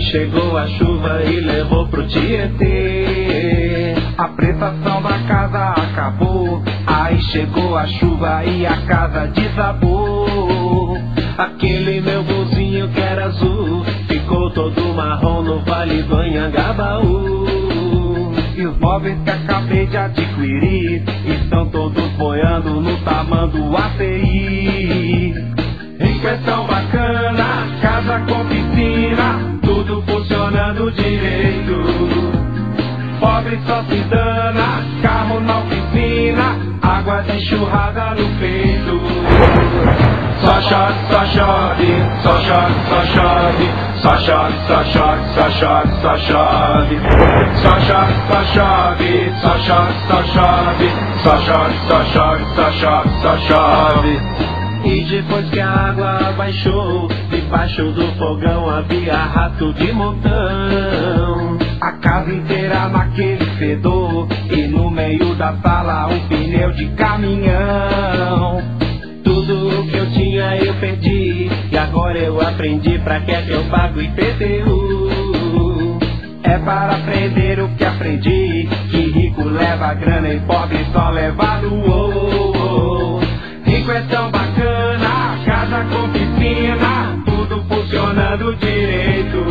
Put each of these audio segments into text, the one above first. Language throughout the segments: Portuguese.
chegou a chuva e levou pro Tietê. A prestação da casa acabou, aí chegou a chuva e a casa desabou. Aquele meu golzinho que era azul ficou todo marrom no Vale do Anhangabaú. E os móveis que acabei de adquirir estão todos boiando no tamanho ACI. Em questão bacana, casa com piscina, tudo funcionando direito. Pobre só se dana, carro na oficina, água de enxurrada no peito. Só chove, só chove, só chove, só chove, só chove, só chove, só chove, só chove. Só chove, só chove, só chove, só chove, só chove, só chove, só chove, só chove. E depois que a água baixou, debaixo do fogão havia rato de montão. A casa inteira naquele fedor, e no meio da sala um pneu de caminhão. Tudo que eu tinha eu perdi, e agora eu aprendi pra que é que eu pago IPTU. É para aprender o que aprendi, que rico leva grana e pobre só leva no Rico é tão bacana, casa com piscina, tudo funcionando direito.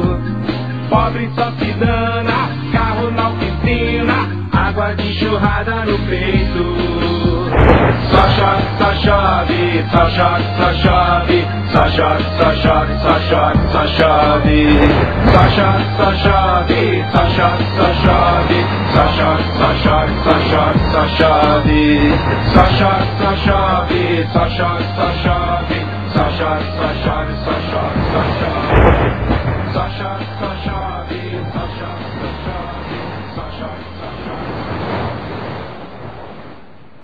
Pobre só se dana, carro na oficina, água de enxurrada no peito. Só chove, só chove, só chove, só chove, só chove, só chove, só chove, só chove. Só chove, só chove, só chove, só chove, só chove, só chove, só chove, só chove. Só chove, só chove, só chove, só chove, só chove, só chove, só chove, só chove. Só chove, só chove, só chove, só chove.